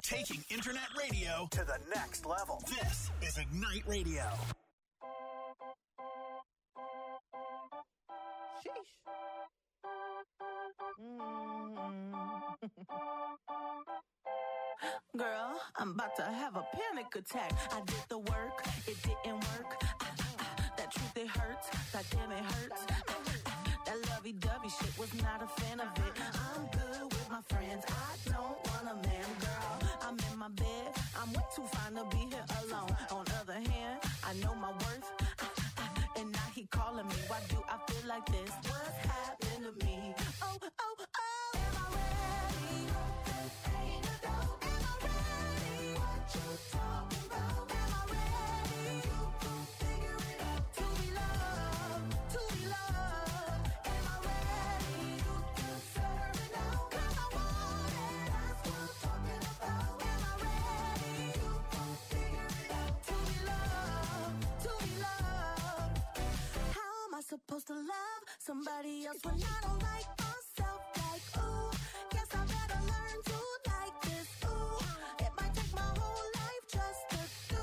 Taking internet radio to the next level. This is Ignite Radio. Sheesh. Girl, I'm about to have a panic attack. I did the work, it didn't work. That truth, it hurts. That damn, it hurts. That lovey-dovey shit, was not a fan of it. I'm good with my friends. I don't want a man, girl. I'm in my bed. I'm way too fine to be here alone. On the other hand, I know my worth. And now he calling me. Why do I feel like this? What's happened to me? Oh, oh, oh. Am I ready? Ain't a dope. Am I ready? What you talking about? Am I ready? You can figure it out. To be loved, to be loved. Am I ready? You can serve it out. 'Cause I want it. That's what I'm talking about. Am I ready? You can figure it out. To be loved, to be loved. How am I supposed to love somebody else when I don't like myself? Like, ooh, guess I better learn to like this. Ooh, it might take my whole life just to do.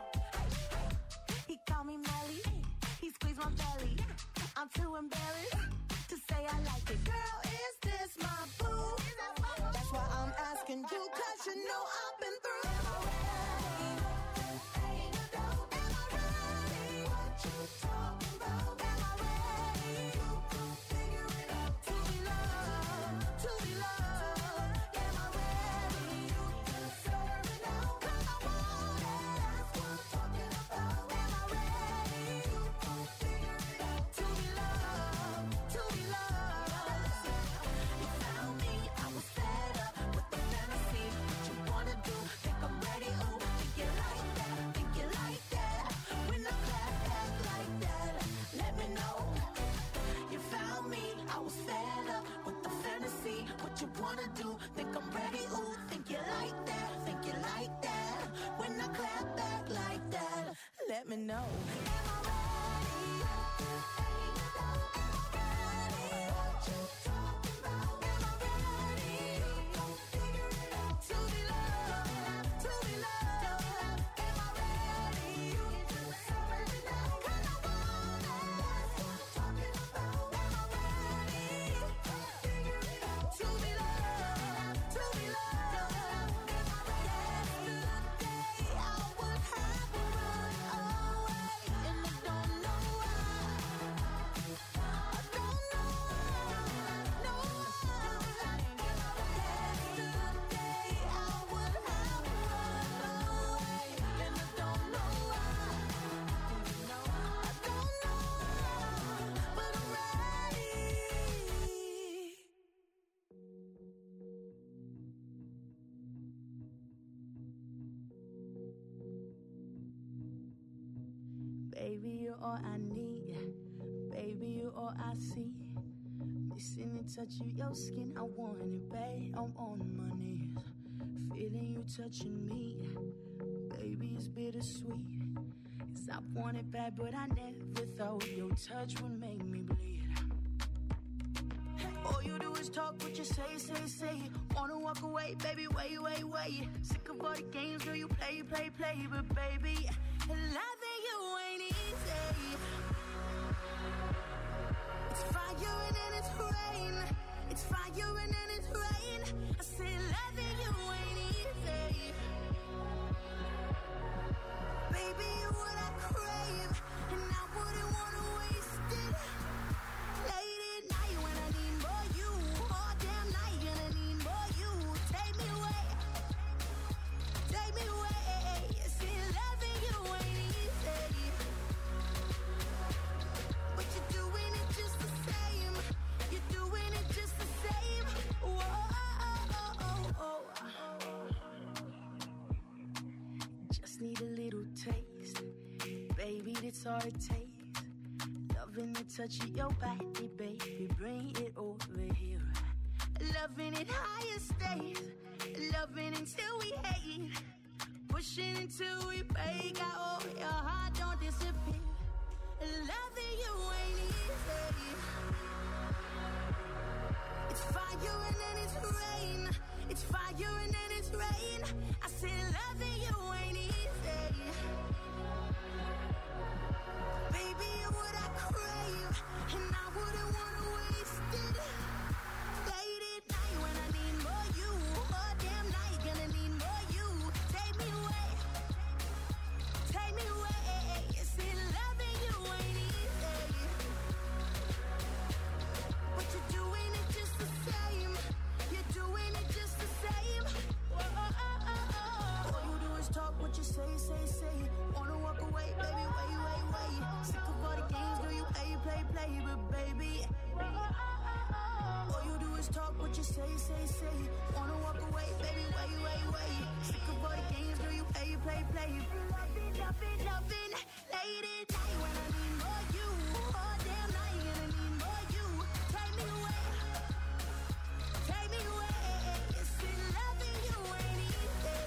He called me Melly, he squeezed my belly. I'm too embarrassed to say I like it. Girl, is this my boo? That's why I'm asking you, 'cause you know I've been through. Am I ready? Ain't a doubt. Am I ready? What you talking about? Am I ready? You can figure it out. To be loved, to be loved. Am I ready? You can serve it out. 'Cause I want it. That's what I'm talking about. Am I ready? You can figure it out. To be loved, to be loved. You found me, I was fed up with the fantasy. What you wanna do? Think I'm ready? Ooh, think you like that? Think you like that? When I clap back like that, let me know. You found me, I was fed up with the fantasy. What you wanna do? Think I'm ready? Ooh, think you like that? Think you like that? When I clap back like that, let me know. Am I ready? Ain't a doubt. Am I ready? What you talking about? Am I ready? Don't figure it out. To be loved, to be loved. Am I ready? You can serve it out. 'Cause I want it. That's what I'm talking about. Am I ready? Don't figure it out. To be loved, to be loved. Am I ready? Yesterday I would have run away, and I don't know why. I don't know why. No. Yesterday I would have run away, and I don't know why. I don't know why, but I'm ready. Baby, you're all I need. Baby, you're all I see. Missing the touch of your skin, I want it, babe. I'm on my knees, feeling you touching me. Baby, it's bittersweet. 'Cause I want it bad, but I never thought your touch would make me bleed. All you do is talk what you say. Wanna walk away, baby, wait. Sick of all the games, girl, you play. But baby, loving you ain't easy. It's fire and then it's rain. It's fire and then it's rain. I say loving you ain't easy. Baby, you're what I crave, and I wouldn't wanna waste it. Late at night when I need more you, all damn night and I need more you. Take me away, see loving you ain't easy, but you're doing it just the same. You're doing it just the same. Whoa, just need a little taste, baby, that's all it takes. Loving the touch of your body, baby, bring it over here. Loving it higher stays, loving until we hate, pushing until we break out. Oh, your heart don't disappear. Loving you ain't easy. It's fire and then it's rain. It's fire and then it's rain. just talk what you say. Wanna walk away, baby, wait. Sick of all the games, girl, you play. Loving, late at night when I need more you. All damn night and I need more you. Take me away. It's been loving you ain't easy.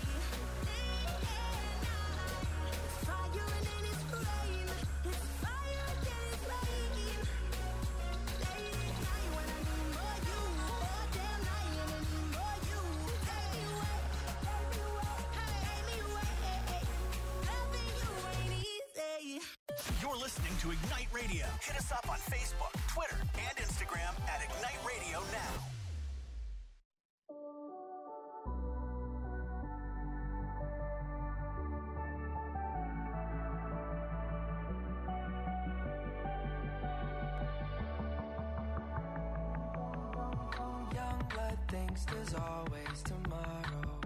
It's fire and then it's rain. It's fire and then it's rain. Late at night when I need more you. All damn night and I need more you. Take me away. Loving you ain't easy. You're listening to Ignite Radio. Hit us up on Facebook, Twitter, and Instagram at Ignite Radio Now. Young blood thinks there's always tomorrow.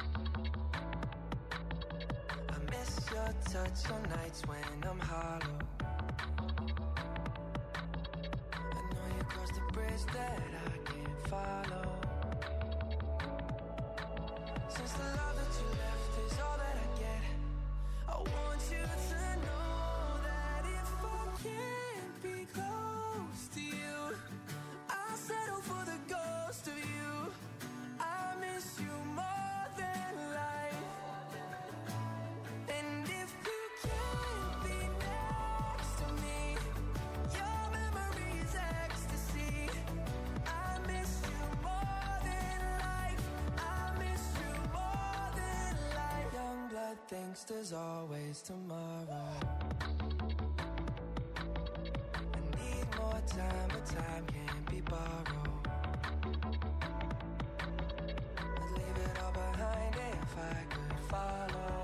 I miss your touch on nights when I'm hollow. I know you crossed the bridge that I can't follow. Since the love that you left is all that I get, I want you to know that if I can't be close to you, I'll settle for the ghost of you. I miss you more than life. And if you can't be next to me, your memory is ecstasy. I miss you more than life. I miss you more than life. Young blood thinks there's always tomorrow. I need more time, but time can't be borrowed. I'd leave it all behind if I could follow.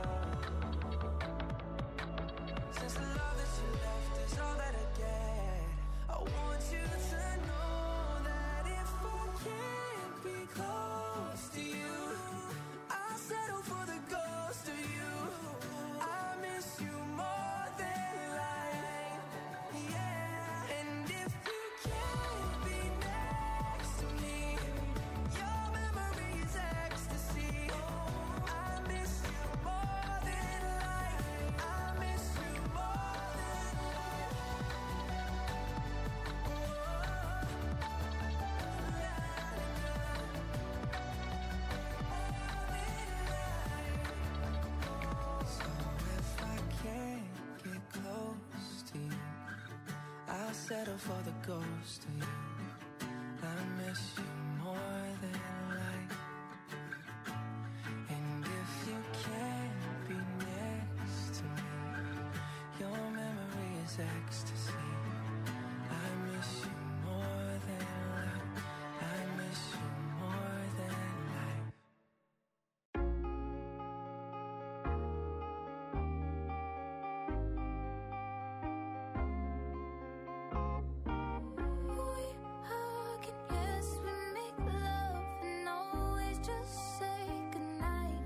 Since the love that you left is all that I get, I want you to know that if I can't be close to you, I'll settle for the ghost of you. I miss you more than life, yeah. And if you can't be next to me, your memory is ecstasy. I miss you more than life. I miss you more than life. So if I can't get close to you, I'll settle for the ghost of you. I miss you more than life. And if you can't be next to me, your memory is ecstasy. I miss you more than life. I miss you more than life. We hug and yes, we make love and always just say goodnight.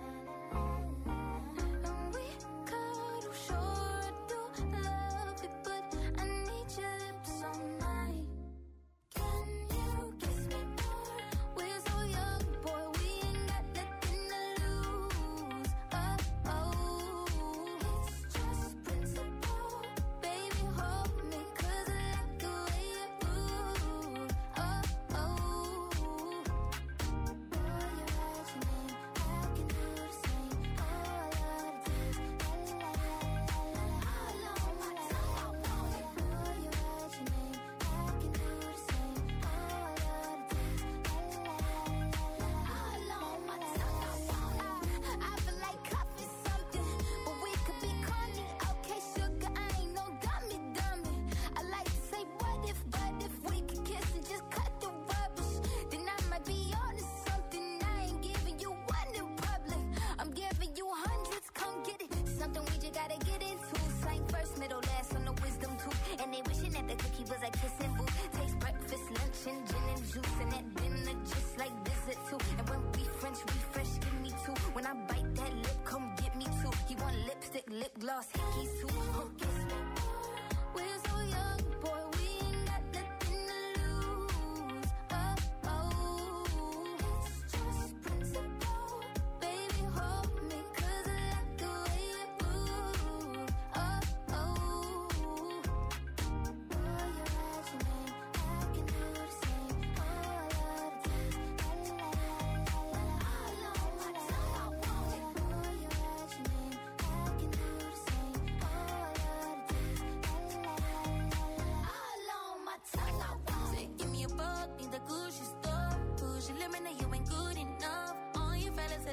And we cuddle, sure I do love it, but I need your lips all night. Can you kiss me more? We're so young, boy, we ain't got nothing to lose. It's just principle. Baby, hold me, 'cause I like the way you move. Boy, you write your name, I can do the same. Oh, I love the taste, la la la la la la. All on my tongue, I want it. Boy, you write your name, I can do the same. Oh, I love the taste, la la la la la. All on my tongue, I want it. I feel like coffee something, but we could be corny. Okay, sugar, I ain't no dummy. I like to say what if, but if we could kiss and just cut the rubbish, then I might be on to something. I ain't giving you one in public, I'm giving you hundreds. Come get it, something we just gotta get into. Slang first, middle, last on the wisdom tooth. And they wishing that the cookie was a kissing booth. Taste breakfast, lunch, and gin and juice, and at dinner just like visit too. And when we French refresh, give me two. When I bite that lip, come get me two. He want lipstick, lip gloss, hickeys too. Kiss me more. We're so young, boy, we ain't got nothing to lose.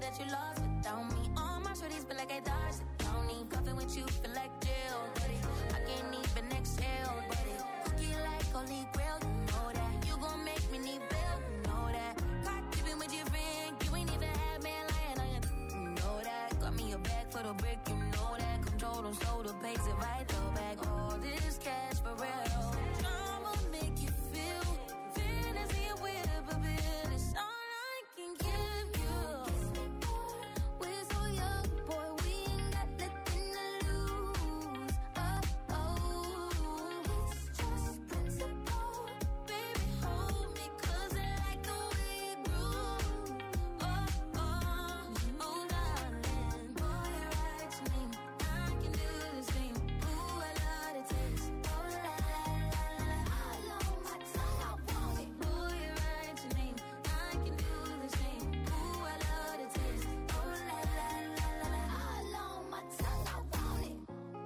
that you lost without me. All my shorties feel like I dodged the county. Puffin' with you feel like jail, buddy. I can't even exhale, buddy. Cookie like holy grail, you know that. You gon' make me need bail, you know that. Got keepin' with your friend, you ain't even had man lying on you. You know that. Got me a bag for the brick, you know that. Control them, slow the pace if I throw back all this cash for real. Drama make you feel fantasy and whip a bit. It's all I can give you. We're so young, boy, we ain't got nothing to lose. Oh, it's just principle. Baby, hold me, 'cause I like the way you groove. Oh, darling, boy, you're right to me. I can do the same. Ooh, I love the taste. Oh, la, la, la, la, la. All on my tongue, I want it. Boy, you're right to me. I can do the same. Ooh, I love the taste. Oh, la, la, la, la, la. All on my tongue, I want it.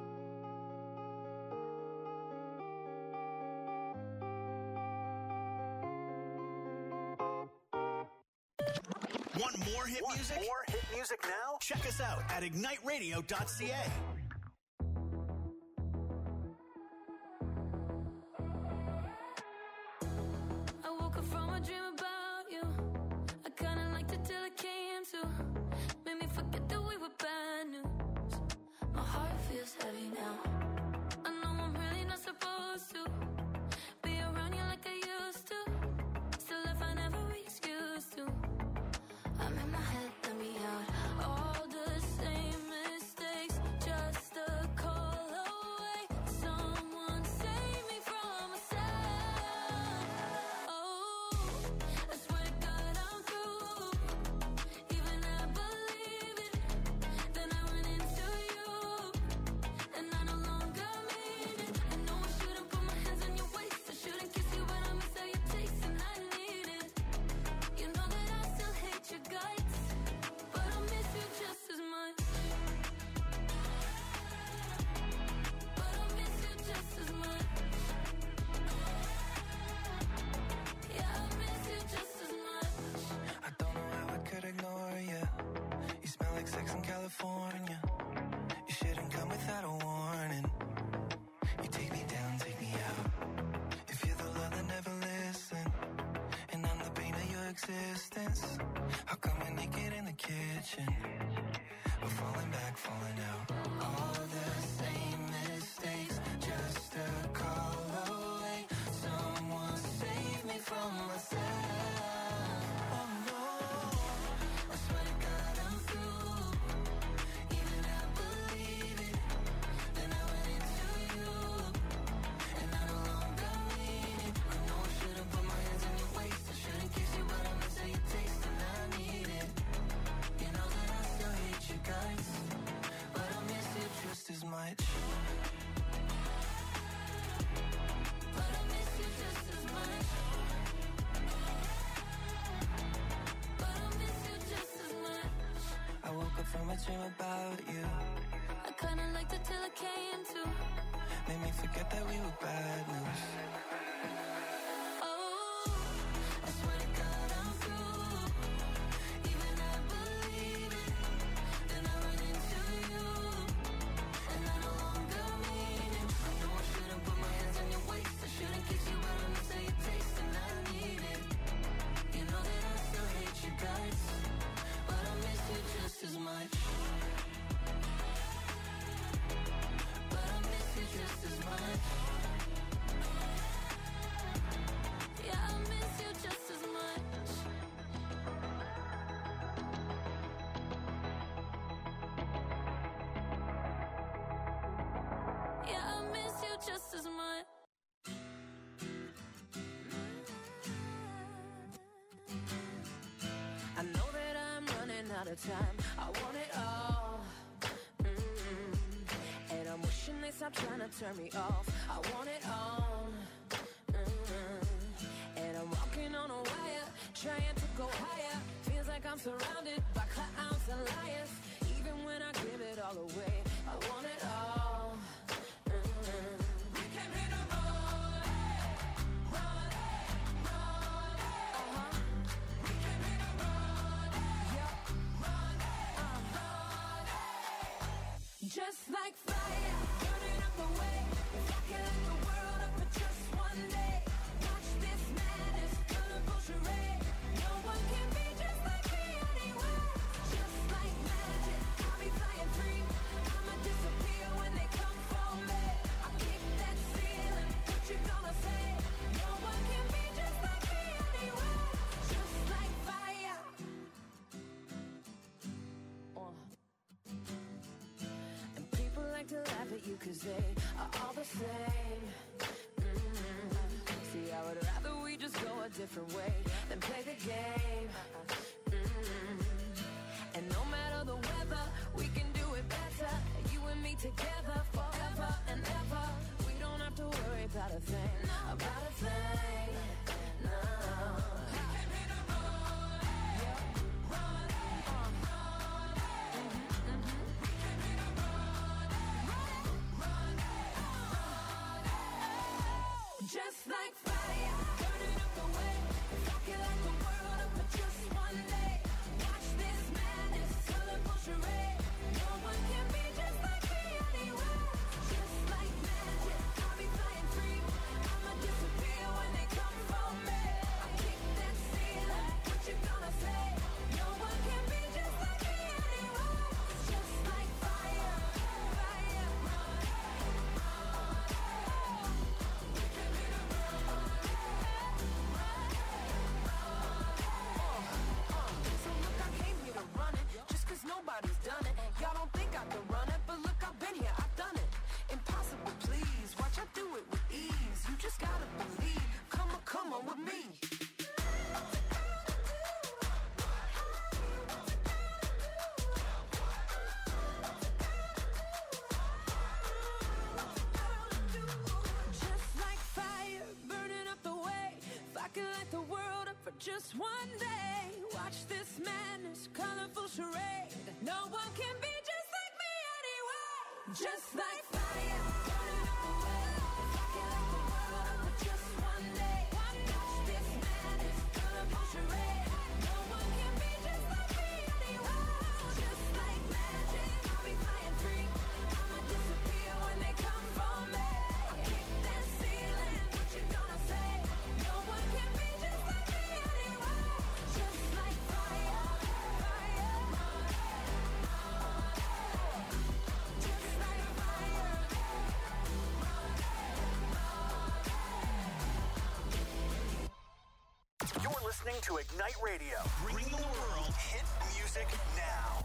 Want more hit music? More hit music now? Check us out at igniteradio.ca. I woke up from a dream about you. I kinda liked it till it came to. Made me forget that we were bad news. My heart feels heavy now. I know I'm really not supposed to be around you like I used to. Still I find every excuse to. I'm in my head, let me out. All the same mistakes, just a call away. Someone save me from myself. Oh, I swear to God I'm through. Even I believe it. Then I run into you, and I no longer mean it. I know I shouldn't put my hands on your waist. I shouldn't kiss you, but I miss how you taste, and I need it. You know that I still hate your guts, but I miss you just as much. But I miss you just as much. Yeah, I miss you just as much. I don't know how I could ignore you. You smell like sex in California. You shouldn't come without a warning. You take me down, take me out. If you're the love that never listen, and I'm the pain of your existence, how come we're naked in the kitchen? We're falling back, falling out. All the same mistakes, just a call away. Someone save me from myself. Oh no, I swear to God I'm through. Even I believe it. Then I went into you, and I no longer mean it. I know I shouldn't put my hands on your waist. I shouldn't kiss you, but I miss how you taste, and I need it. You know that I still hate you guys, but I miss you just as much. But I miss you just as much. But I miss you just as much. I woke up from a dream about you. I kinda liked it till it came to. Made me forget that we were bad news. Oh, I swear to God I'm through. Even I believe it. Then I run into you, and I no longer mean it. I know I shouldn't put my hands on your waist. I shouldn't kiss you, but I miss how you taste, and I need it. You know that I still hate you guys, but I miss you just as much. But I miss you just as much. yeah, I miss you just as much. Yeah, I miss you just as much. I know that I'm running out of time. I want it all. And I'm wishing they stop trying to turn me off. I want it all. And I'm walking on a wire, trying to go higher. Feels like I'm surrounded by clowns and liars. Even when I give it all away, I want it all. We came here to run, run, run. We came here to run, yeah, run, cause they are all the same. See, I would rather we just go a different way than play the game. And no matter the weather, we can do it better. You and me together forever and ever. We don't have to worry about a thing, about a thing. No. Just like fire, burning up the way. If I could light the world up for just one day, watch this madness, colorful charade. No one can be just like me anyway. Just like magic, I'll be flying free. I'ma disappear when they come for me. I kick that ceiling, what you gonna say? No one can be just like me anyway. Just like fire, fire. Nobody's done it. Y'all don't think I can run it, but look, I've been here, I've done it. Impossible, please. Watch, I do it with ease. You just gotta believe. Come on with me. Just like fire, burning up the way. If I could light the world up for just one day, watch this madness, colorful charade. No one can be just like me anyway. Just like fire, burning up the way. If I could light the world up for just one day, watch this madness, colorful charade. No one can be just like me anyway. Just like magic, I'll be flying free. I'ma disappear when they come for me. I kick that ceiling, what you gonna say? No one can be just like me anyway. Just like fire, fire. Just like fire. You're listening to Ignite Radio, bringing the world hit music now.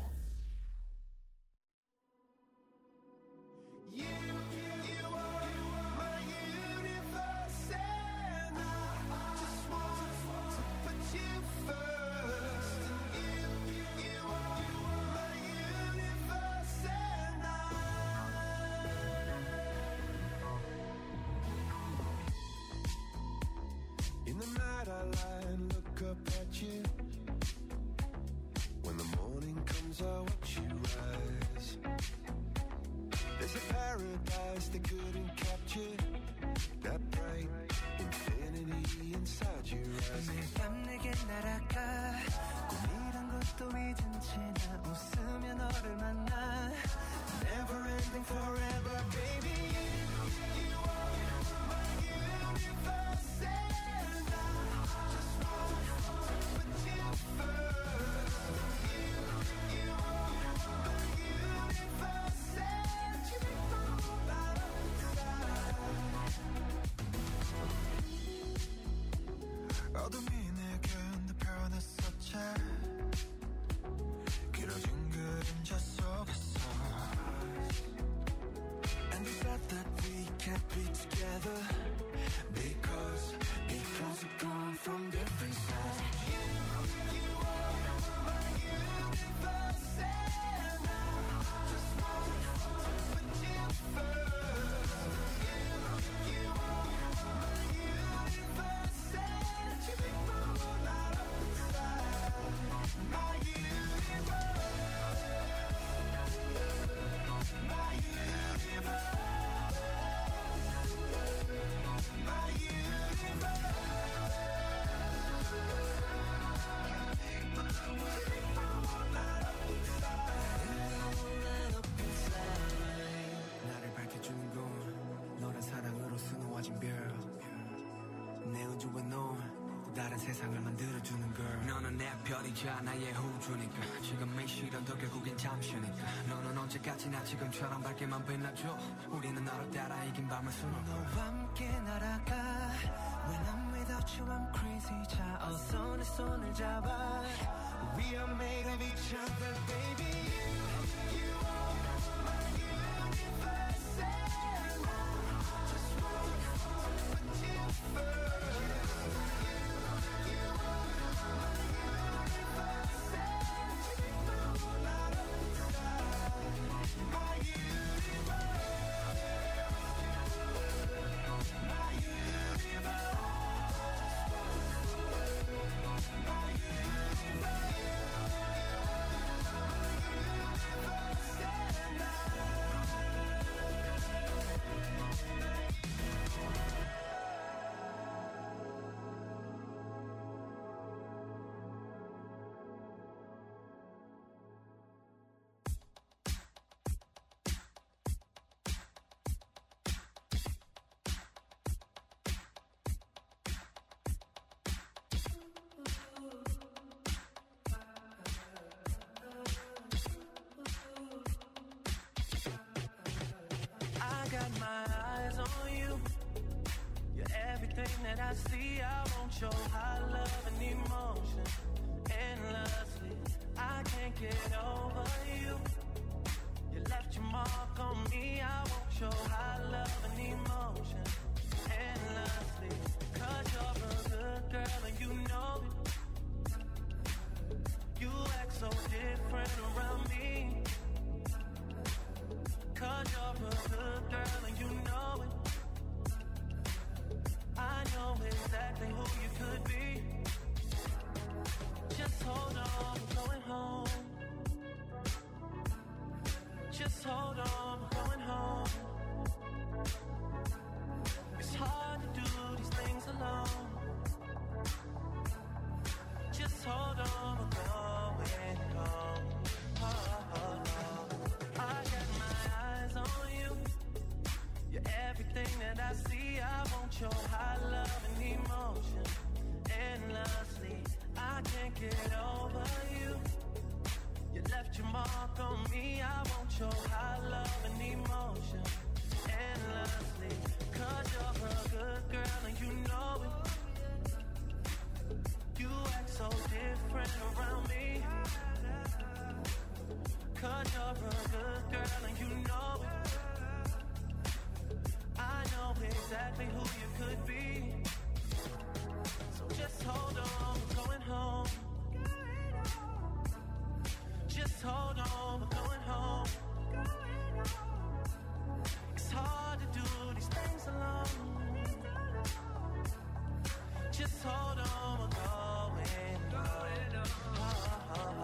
You are my universe, and I just want to put you first. You are my universe, and in the night I lie and look up at you. When the morning comes, I watch you rise. There's a paradise they couldn't capture, that bright infinity inside your eyes. 매일 밤 내게 날아가 꿈이란 것도 잊은 채 나 웃으며 너를 만나. Never ending forever, baby. You are my universe, and I just want to put you first. You are my universe, and you make my whole life inside. 어둠이 내게 내 변했었지. 길어진 그림자 속에서. And we said that we can't be together because we've gone from different sides. You are my universe, and I just want to put you first. You are my universe, and you make my whole light up inside. My universe, my universe, my universe. 나를 밝혀주는 건 너란 사랑으로 수놓아진 별. 내 우주에 넌 다른 세상을 만들어주는 걸. 너는 내 별이자 나의 우주니까. 지금의 시련도 결국엔 잠시니까. 너는 언제까지나 지금처럼 밝게만 빛나줘. 우리는 너를 따라 이긴 밤을 수놓아. 너와 함께 날아가. When I'm without you I'm crazy. 자 어서 내 손을 잡아. We are made of each other, baby. You are my universe. everything that I see. I want your high love and emotion endlessly. I can't get over you. You left your mark on me. I want your high love and emotion endlessly. 'Cause you're a good girl and you know it. You act so different around me. 'Cause you're a good girl and you know it. I know exactly who you could be. Just hold on, we're going home. Just hold on, we're going home. It's hard to do these things alone. Just hold on, we're going home. Oh, oh, oh. I got my eyes on you. You're everything that I see. I want your high love and emotion endlessly. I can't get over you. You left your mark on me. I want your high love and emotion endlessly. 'Cause you're a good girl and you know it. You act so different around me. 'Cause you're a good girl and you know it. I know exactly who you could be. So just hold on, we're going home. Just hold on, we're going home. It's hard to do these things alone. Just hold on, we're going home. Oh, oh, oh.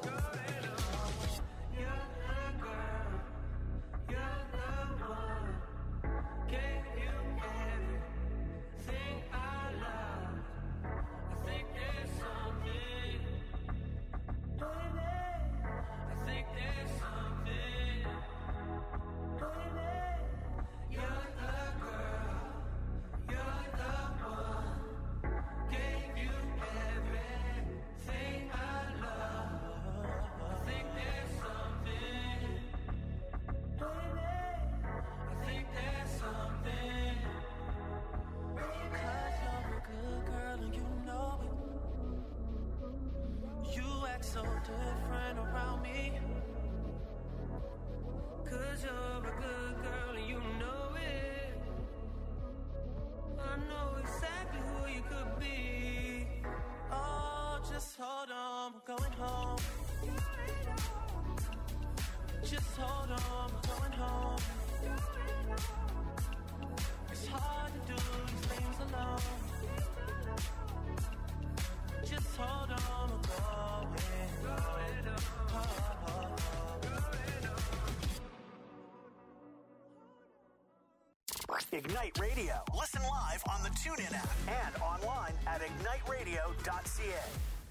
You're the girl, you're the one. Gave you everything I love. I think there's something, baby. I think there's something, baby. You're the girl, you're the one. Gave you everything I love. I think there's something, baby. I think there's something. 'Cause you're a good girl and you know it. You act so different around me. 'Cause you're a good girl and you know it. I know exactly who you could be. Oh, just hold on, we're going home. Just hold on, we're going home. It's hard to do these things alone. Just hold on, we're going home. Oh, oh, oh. Ignite Radio. Listen live on the TuneIn app and online at igniteradio.ca.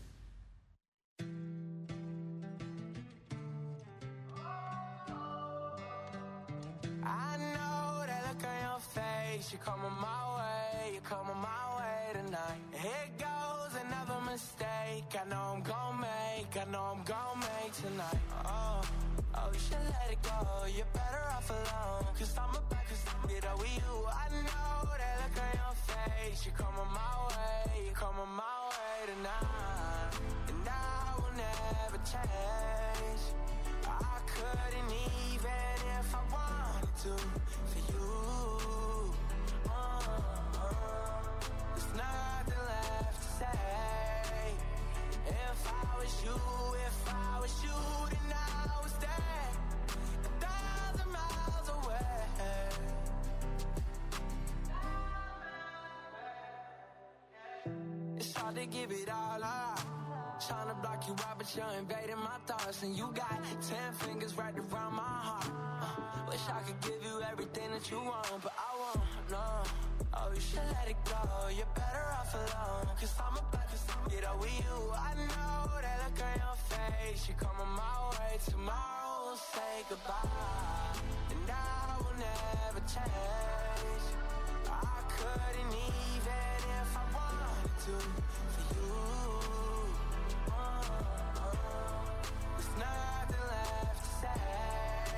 I know that look on your face. You're coming my way, you're coming my way tonight. Here goes another mistake. I know I'm gon' make, I know I'm gon' make tonight. Oh, you should let it go. You're better off alone. 'Cause I'm about to get over you. I know that look on your face. You're coming my way, you're coming my way tonight. And I will never change. I couldn't even if I wanted to for you. There's nothing left to say. If I was you, then I was there 1,000 miles away. It's hard to give it all up. Trying to block you out, but you're invading my thoughts. And you got 10 fingers right around my heart. Wish I could give you everything that you want, but I won't, no. Oh, you should let it go. You're better off alone. 'Cause I'm about to get over you. I know that look on your face. You're coming my way. Tomorrow we'll say goodbye. And I will never change. I couldn't even if I wanted to for you. There's nothing left to say.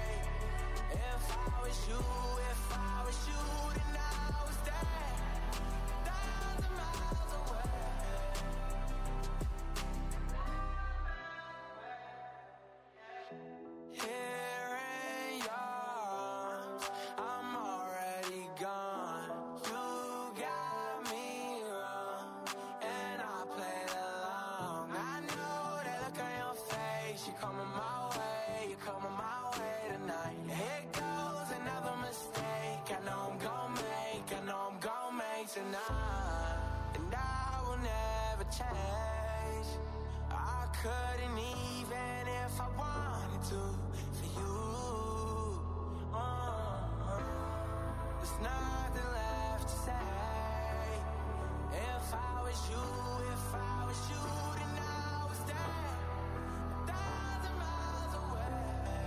If I was you, then I was there Here in your arms, I'm already gone. You got me wrong, and I played along. I know that look on your face. You're coming my way, you're coming my way tonight. Here goes another mistake. I know I'm gonna make tonight, and I will never change. I couldn't even if I wanted to. There's nothing left to say. If I was you, then I was dead 1,000 miles away.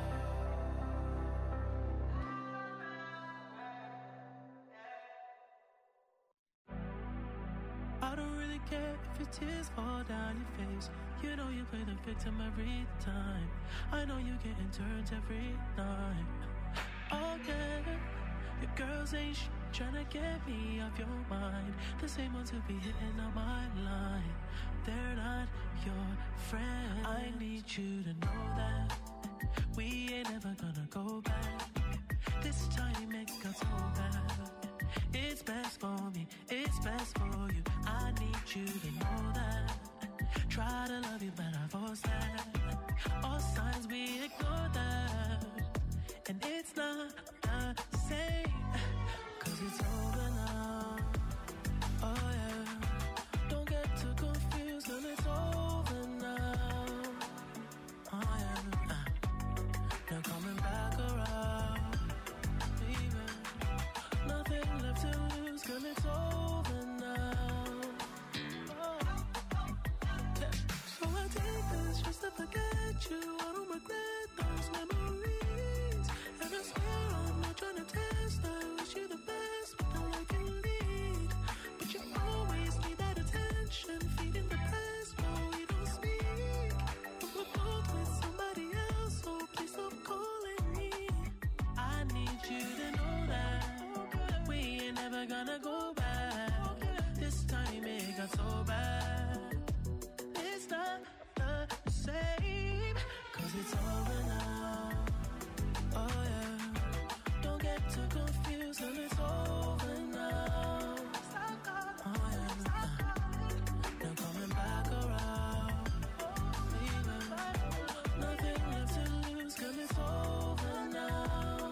I don't really care if your tears fall down your face. You know you play the victim every time. I know you're getting turned every night. Okay, your girls ain't trying to get me off your mind. The same ones who be hitting on my line. They're not your friend. I need you to know that we ain't ever gonna go back. This time it got so bad. It's best for me, it's best for you. I need you to know that. Try to love you, but I force that. All signs we ignore that. And it's not the same, 'cause it's over now. Oh yeah, don't get too confused, girl, it's over now. Oh yeah, now coming back around, baby. Nothing left to lose, girl, it's over now. Oh. Yeah. So I take this just to forget you. I don't regret those memories. And I swear I'm not trying to test. I wish you the best, but all I can lead. But you always need that attention, feeding the past while we don't speak. But we're both with somebody else, so please stop calling me. I need you to know that we ain't never gonna go back. This time it got so bad. It's not the same, 'cause it's over now. Oh yeah, don't get too confused, and it's over now. Oh yeah, now coming back around, baby. Nothing left to lose, 'cause it's over now.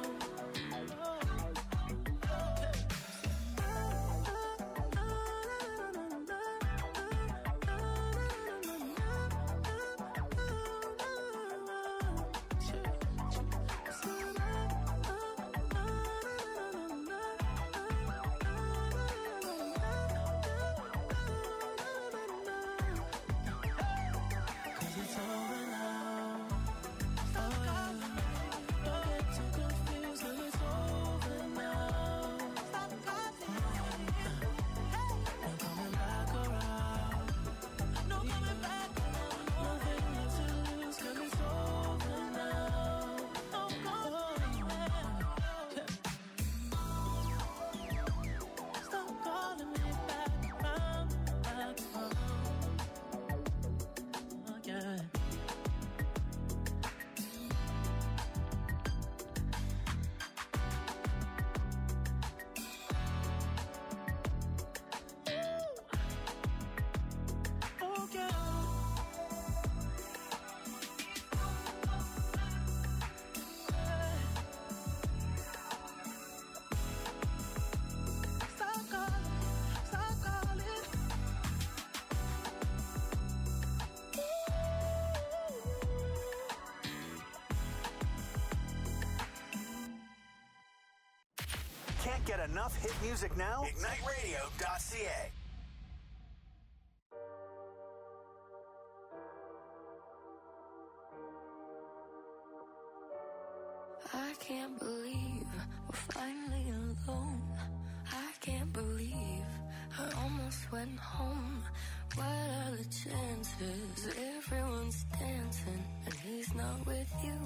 Can't get enough hit music now? IgniteRadio.ca. I can't believe we're finally alone. I can't believe I almost went home. What are the chances? Everyone's dancing and he's not with you.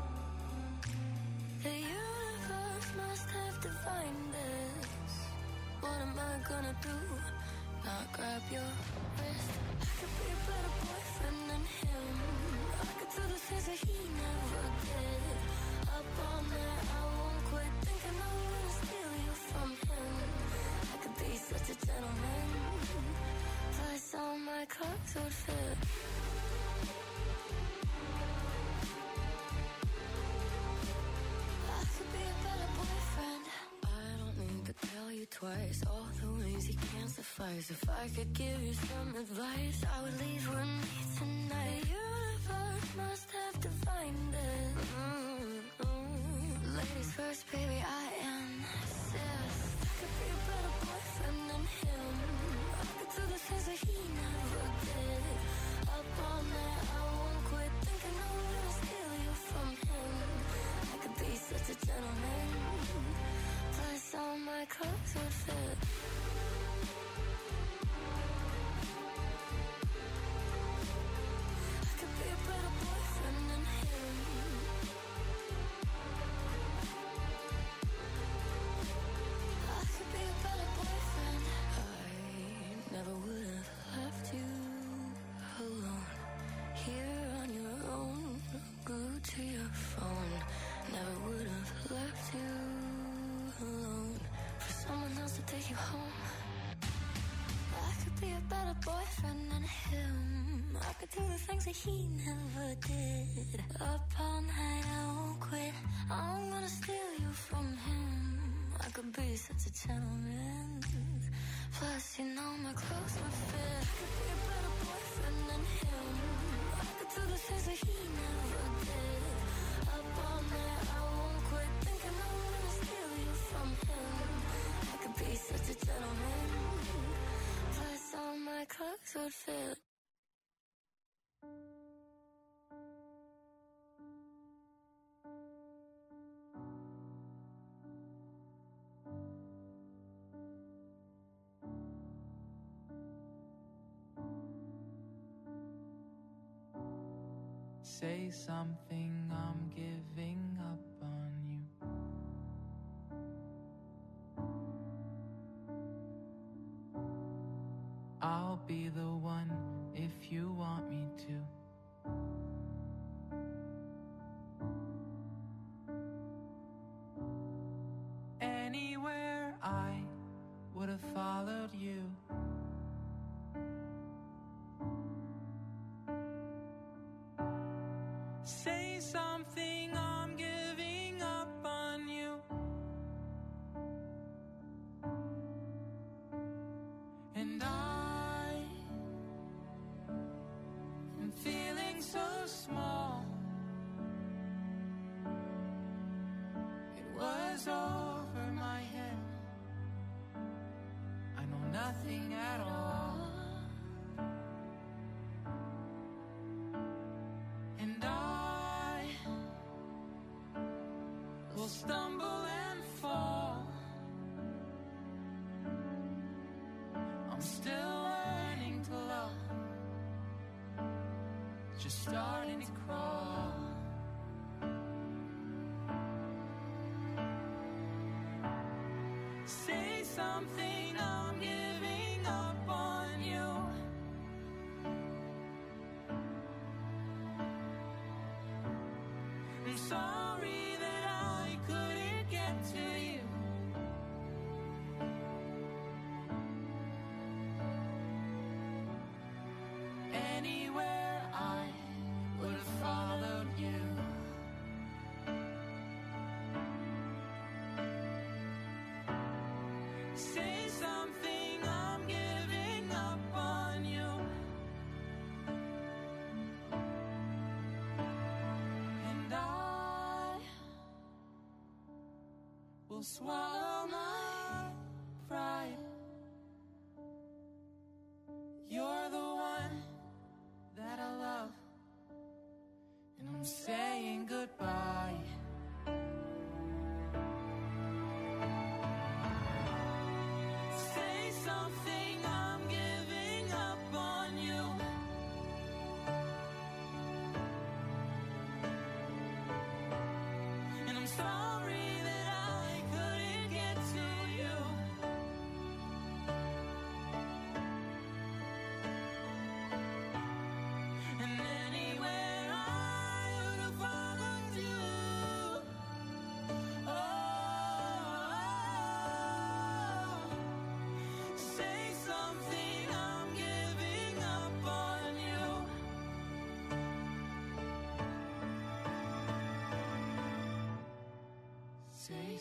The universe must have defined this. What am I gonna do? Not grab your wrist. I could be a better boyfriend than him. I could do the things that he never did. Up all night, I won't quit thinking I'm gonna steal you from him. I could be such a gentleman. Plus all my clothes would fit. I could be a better boyfriend. I don't need to tell you twice all the ways you can't suffice. If I could give you some advice, I would leave with me tonight. The universe must have divined it. Ladies first, baby, I insist. I could be a better boyfriend than him. I could do the things that he never did. Up all night, I won't quit thinking I'm gonna steal you from him. I could be such a gentleman. Plus all my clothes would fit. I could be a better boyfriend than him. I could be a better boyfriend. I never would have left you alone. Here on your own, glued to your phone. Never would have left you alone for someone else to take you home. I could be a better boyfriend than him. I could do the things that he never did. Up all night, I won't quit. I'm gonna steal you from him. I could be such a gentleman. Plus, you know my clothes would fit. I could be a better boyfriend than him. I could do the things that he never did. Up all night, I won't quit thinking I'm gonna steal you from him. I could be such a gentleman. Plus, all my clothes would fit. Say something, I'm giving up on you. I'll be the one if you want me to. Anywhere I would have followed you. Say something, I'm giving up on you. And I am feeling so small. It was over my head. I know nothing at all. And I will stumble and fall. I'm still learning to love, just starting to crawl. Say something, I'm giving up on you. I'm sorry that I couldn't get to you. Anywhere I would have followed you. Say something, I'm giving up on you. And I will swallow my pride. You're the one that I love, and I'm saying goodbye. Say something, I'm giving up on you. And I'm sorry that I couldn't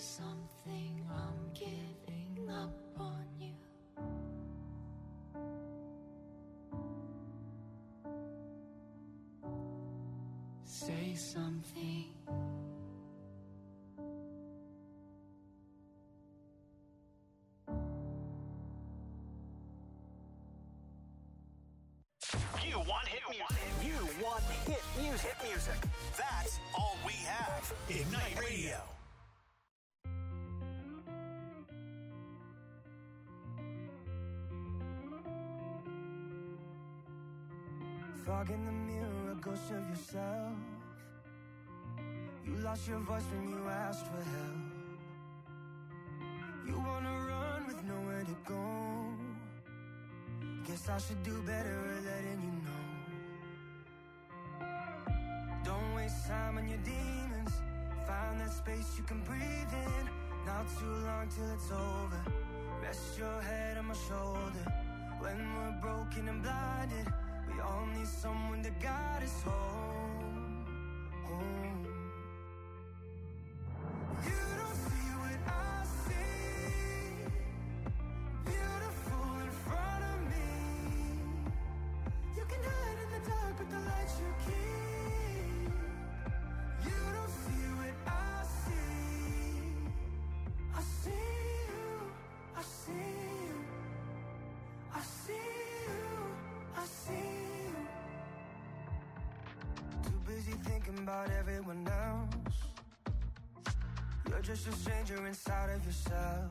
something, I'm giving up on you. Say something. You want hit music. You want hit music. Hit music. That's all we have. Ignite Radio. Fog in the mirror, a ghost of yourself. You lost your voice when you asked for help. You wanna run with nowhere to go. Guess I should do better at letting you know. Don't waste time on your demons. Find that space you can breathe in. Not too long till it's over. Rest your head on my shoulder. When we're broken and blinded, we all need someone to guide us home. Home. You don't see what I see. Beautiful in front of me. You can hide in the dark, but the light you keep. You don't see what I see. I see you. I see you. I see you. I see you. Too busy thinking about everyone else. You're just a stranger inside of yourself.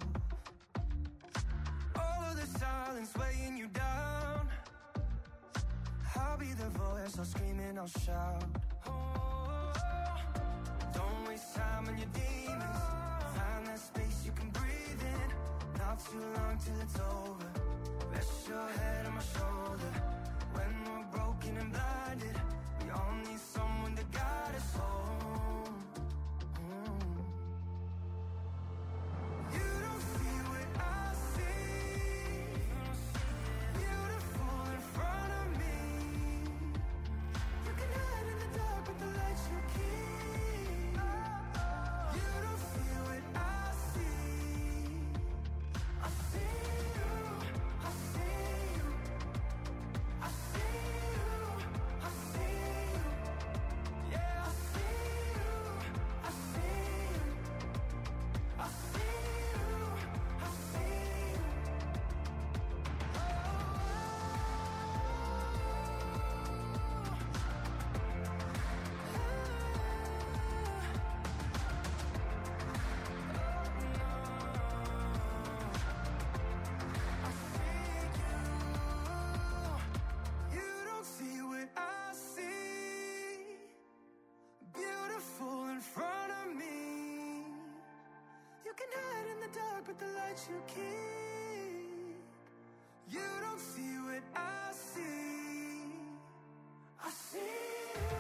All of the silence weighing you down. I'll be the voice, I'll scream and I'll shout. Oh, don't waste time on your demons. Find that space you can breathe in. Not too long till it's over. Rest your head on my shoulder. When we're broken and blinded, we all need someone to guide us home. You don't see what I see. Beautiful in front of me. You can hide in the dark, but the light you keep. You don't see what I see. I see you. I see you. I see you. I see you. Yeah, I see you. I see you. I see you. I see you. You don't see what I see. Beautiful in front of me. You can hide in the dark, but the light you keep. You don't see what I see. I see you.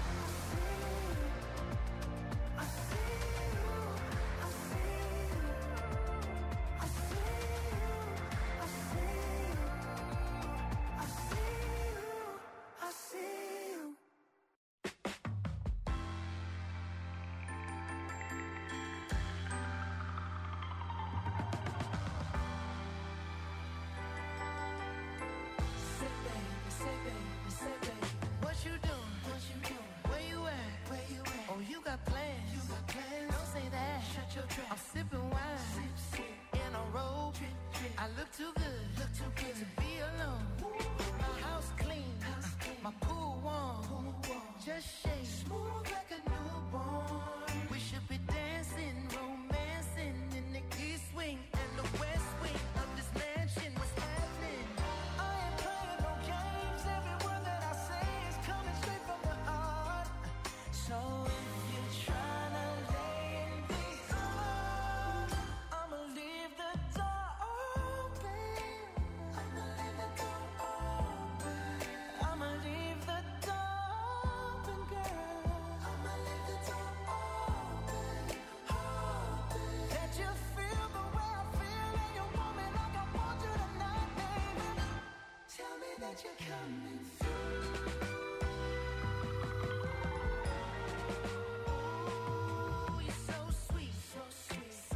I see you. I see you. I see you. I see you. I see you. I see you. What you doing? Where you at? Oh, you got plans. Don't say that. Shut your trap. I'm sipping wine. In a robe. I look too good. To be alone. My house clean. My pool warm. Just shake. Smooth like a newborn. We should be dancing, romancing in the east wing and the west wing of this mansion. What's happening? I ain't playing no games. Every word that I say is coming straight from the heart. So if you're trying to lay in these arms, I'ma leave the door open. I'ma leave the door open. I'ma leave the door open, girl. I'ma leave the door open. That you feel the way I feel and you want me like I want you tonight, baby. Tell me that you're coming through. Ooh, you're so sweet,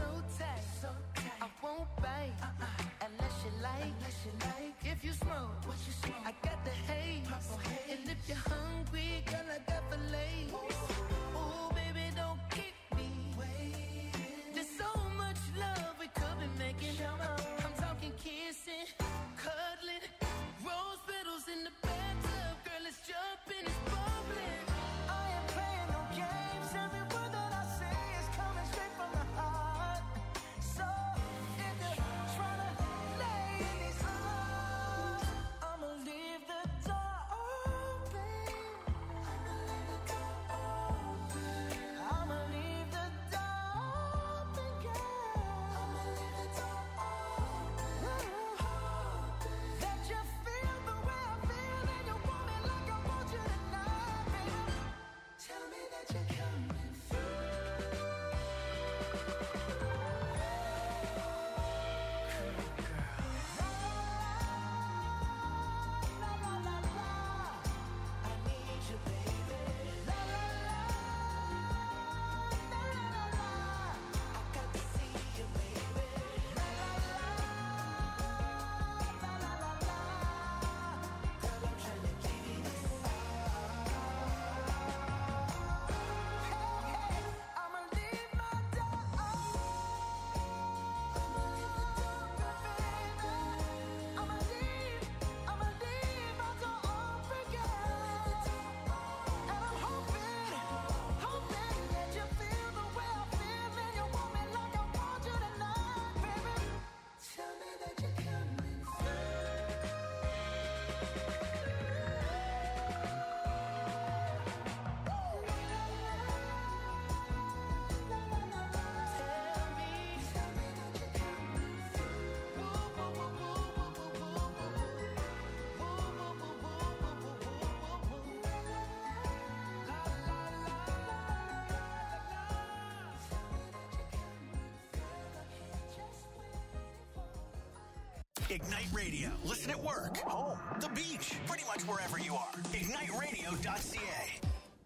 Ignite Radio. Listen at work, home, the beach, pretty much wherever you are. IgniteRadio.ca.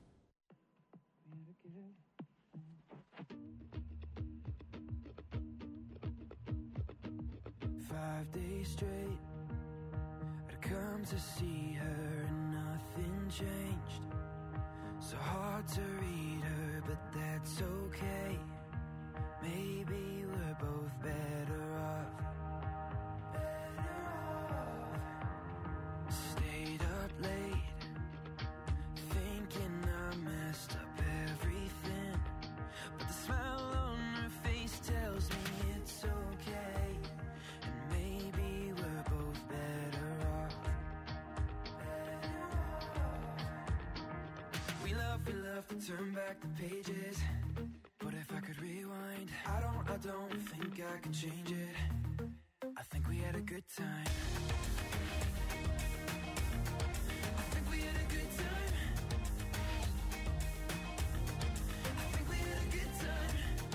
5 days straight, I'd come to see her and nothing changed. So hard to read her, but that's okay. Maybe we're both better off. Stayed up late, thinking I messed up everything. But the smile on her face tells me it's okay. And maybe we're both better off. We love to turn back the pages. But if I could rewind, I don't think I could change it. I think we had a good time. I think we had a good time. I think we had a good time.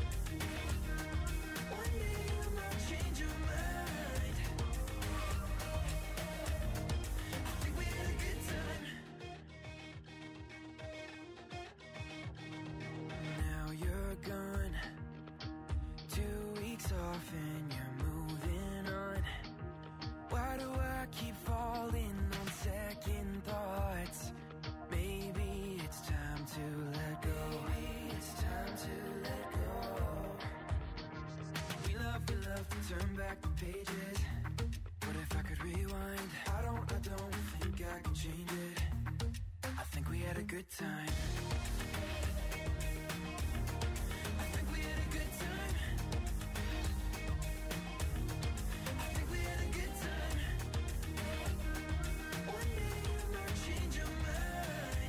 One day you might change your mind. I think we had a good time. Now you're gone, 2 weeks off and you're moving on. Why do I keep falling on second thoughts? Maybe it's time to let go. Maybe it's time to let go. We love to turn back the pages. But if I could rewind, I don't think I can change it. I think we had a good time. I think we had a good time. I think we had a good time. One day you might change your mind.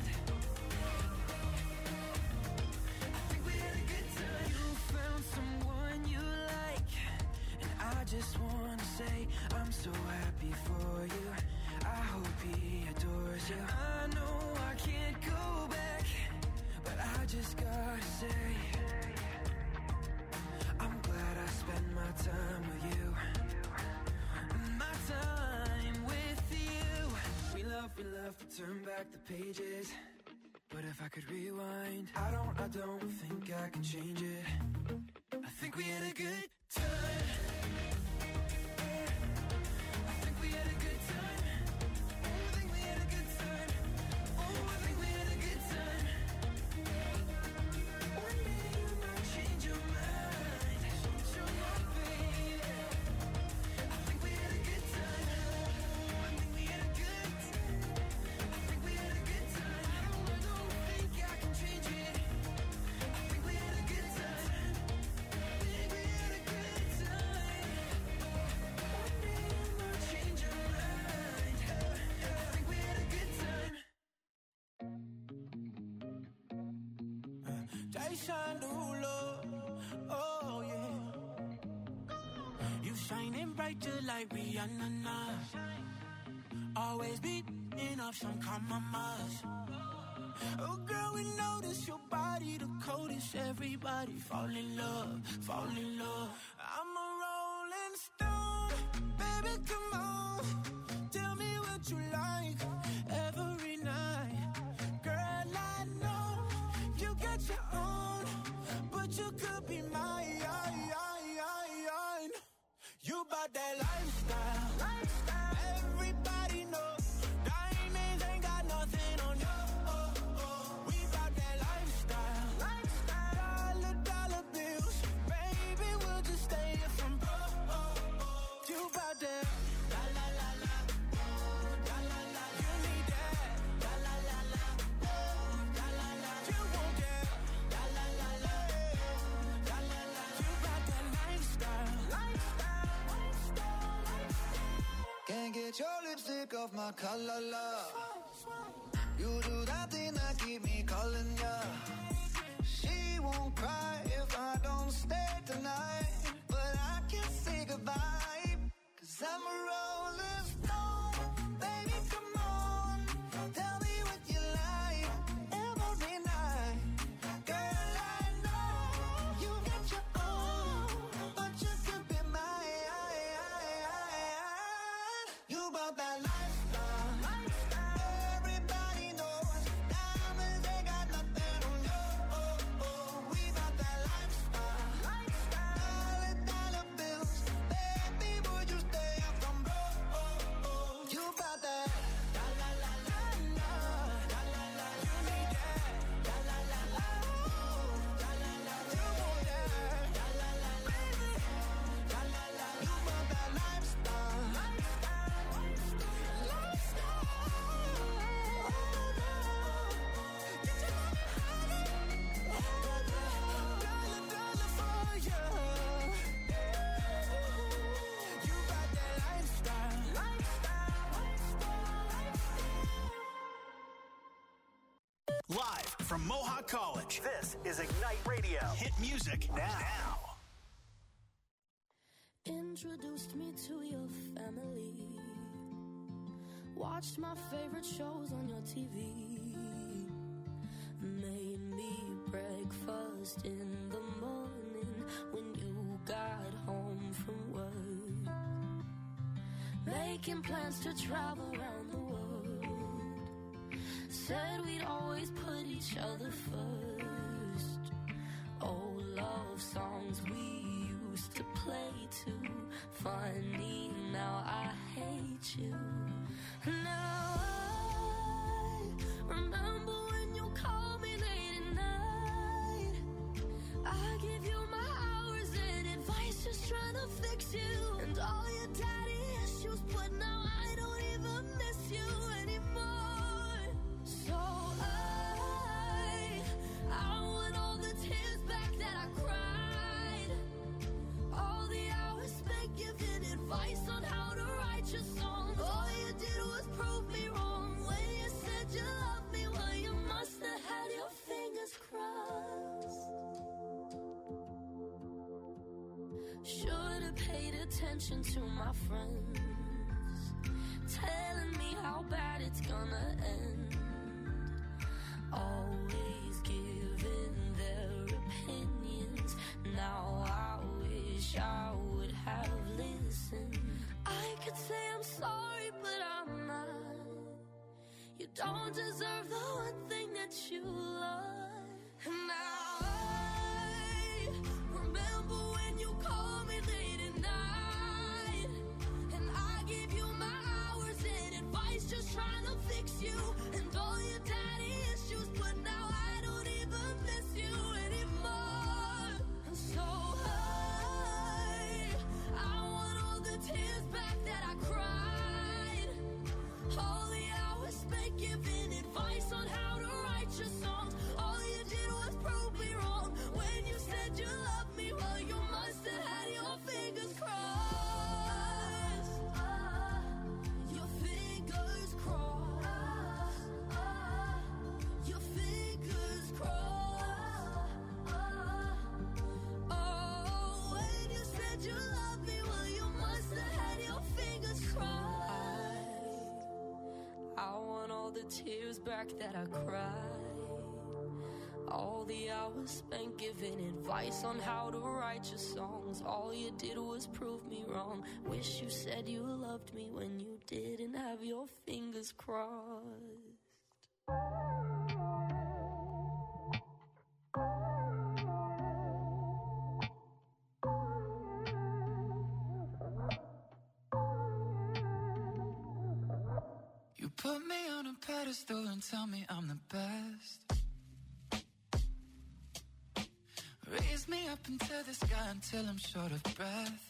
I think we had a good time. You found someone you like, and I just want to say I'm so happy for you. I hope he adores you. I know I can't go back, but I just gotta say I'm glad I spent my time with you. My time with you. We love to turn back the pages. But if I could rewind, I don't think I can change it. I think we had a good time. I think we had a good time. Oh, I think we had a good time. Oh, I think we had a good time. One day you might change your mind. Change your mind, baby. I think we had a good time. I think we had a good time. I think we had a good time. I don't think I can change it. I think we had a good time. I think we had a good time. One day you might change your mind. I think we had a good time. Jai shine the ruler, oh yeah. You shining bright just like Rihanna now. Always beating up some compromise. Oh girl, we notice your body the coldest. Everybody fall in love, fall in love. I'm a rolling stone, baby, come on. Tell me what you like every night. Girl, I know you got your own, but you could be mine. You bout that lifestyle. Everybody knows diamonds ain't got nothing on you. We bout that lifestyle. Dollar bills, baby, we'll just stay here from you bout that. La la la la, la la la. You need that. La la la la, la la la. You want that. La la la la, la la la. You bout that lifestyle. Can't get your lipstick off my collar, love. You do that thing that keep me calling ya. She won't cry if I don't stay tonight, but I can't say goodbye, 'cause I'm a rolling stone. Baby, come on, tell me what you like every night. Girl, I know you got your own, but you could be mine. that lifestyle. Everybody knows diamonds ain't got nothing on you. We got that lifestyle. Dollar bills, baby, would you stay up from broke? You got that. La la la la la, la la la. You need that. La la la la, la la la. You want that. La la la, baby. La la la. You want that lifestyle. Live from Mohawk College, this is Ignite Radio. Hit music now. Introduced me to your family. Watched my favorite shows on your TV. Made me breakfast in the morning when you got home from work. Making plans to travel around the world. Said we'd always put each other first. Old love songs we used to play too. Funny, now I hate you. Now I remember when you called me late at night. I give you my hours and advice, just trying to fix you. And all your daddy issues, but now I don't even miss you anymore. So I want all the tears back that I cried. All the hours spent giving advice on how to write your songs. All you did was prove me wrong when you said you loved me. Well, you must have had your fingers crossed. Should have paid attention to my friends, telling me how bad it's gonna end. Always giving their opinions. Now I wish I would have listened. I could say I'm sorry, but I'm not. You don't deserve the one thing that you love. And now I remember when you called me late at night. And I gave you my hours and advice, just trying to fix you. And all your daddy issues, but now I don't even miss you anymore. And so I want all the tears back that I cried. All the hours spent giving advice on how to write your songs. All you did was prove me wrong when you said you loved me. Well, you must have had your fingers crossed. Your fingers crossed. Your fingers crossed. Oh, when you said you loved me, well, you must have had your fingers crossed. I want all the tears back that I cried. All the hours spent giving advice on how to write your songs. All you did was prove me wrong. Wish you said you loved me when you didn't have your fingers crossed. You put me on a pedestal and tell me I'm the best. Raise me up into the sky until I'm short of breath.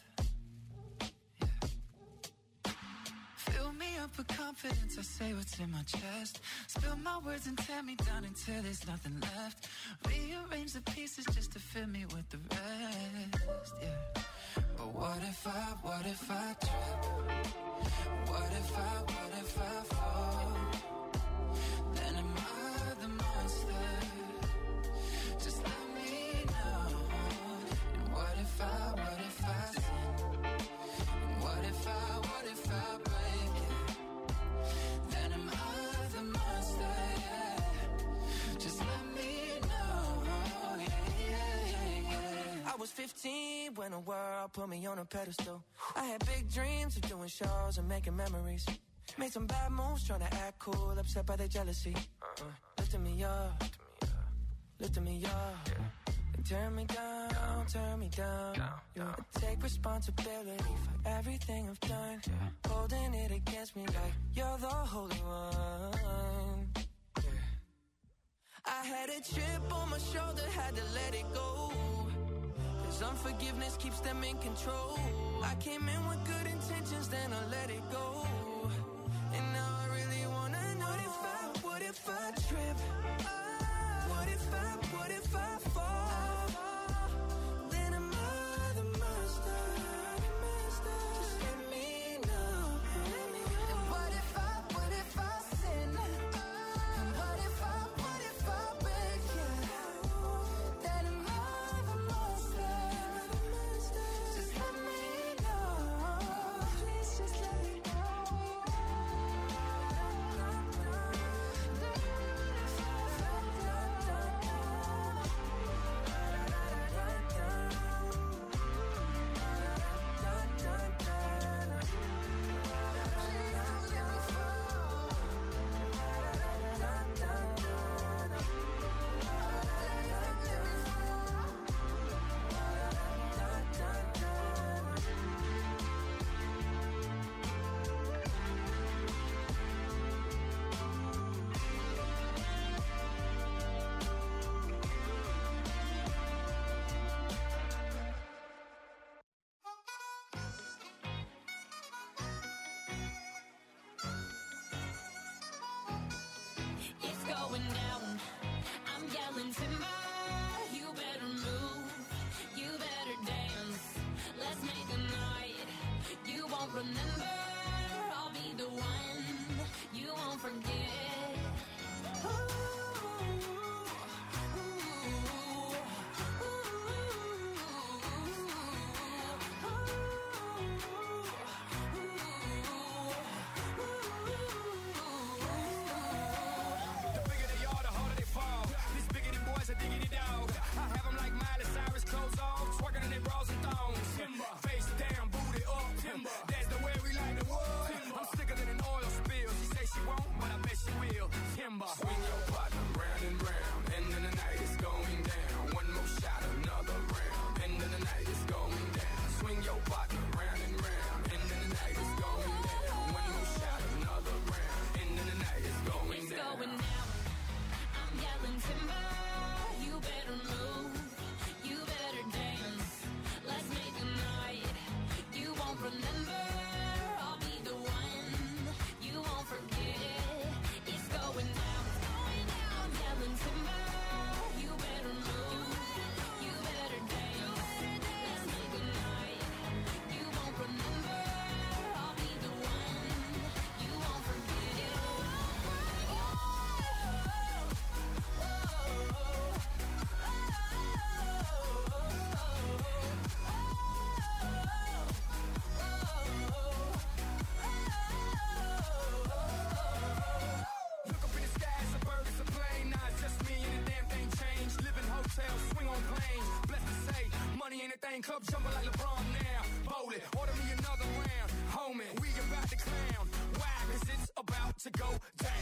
Yeah. Fill me up with confidence, I say what's in my chest. Spill my words and tear me down until there's nothing left. Rearrange the pieces just to fill me with the rest. Yeah. But what if I trip? What if I fall? Then am I the monster? Just let me know. And what if I sin? And what if I break it? Then am I the monster? Yeah. Just let me know. Yeah. I was 15 when the world put me on a pedestal. I had big dreams of doing shows and making memories. Made some bad moves, tryna act cool, upset by their jealousy. Lifting me up, lifting me up. And turn me down, turn me down. I take responsibility for everything I've done. Holding it against me like you're the holy one. I had a chip on my shoulder, had to let it go. Cause unforgiveness keeps them in control. I came in with good intentions, then I let it go. And now I really wanna know what if I trip? What if I fall? Then am I the master? Just let me know. And what if I sin? And what if I break you? Then am I the master? Just let me know. Please just let me know. It's going down. I'm yelling timber. You better move. You better dance. Let's make a night you won't remember. I'll be the one you won't forget. The bigger they are, the harder they fall. These bigoted boys are diggity dog. I have them like Miley Cyrus, clothes off, twerking in their bras and thongs. Face down, booty up. That's the way we like the wood. I'm sicker than an oil spill. She say she won't, but I bet she will. Timber. Swing your partner round and round. End of the night is going down. One more shot, another round. End of the night is going down. Swing your partner round and round. End of the night is going down. One more shot, another round. End of the night is going It's down. going down. I'm yelling timber. You better move. You better dance. Let's make a night you won't remember. I'll be the one you won't forget. It's going down. I'm yelling timber. You better move. You better dance. Let's make a night you won't remember. I'll be the one you won't forget. Look up in the sky, it's a bird, it's a plane. Nah, it's just me and the damn thing changed. Live in hotels, swing on planes. Blessed to say, money ain't a thing. Club jumping like LeBron now. Bowl it, order me another round. Homie, we about to clown. Why? Cause it's about to go down.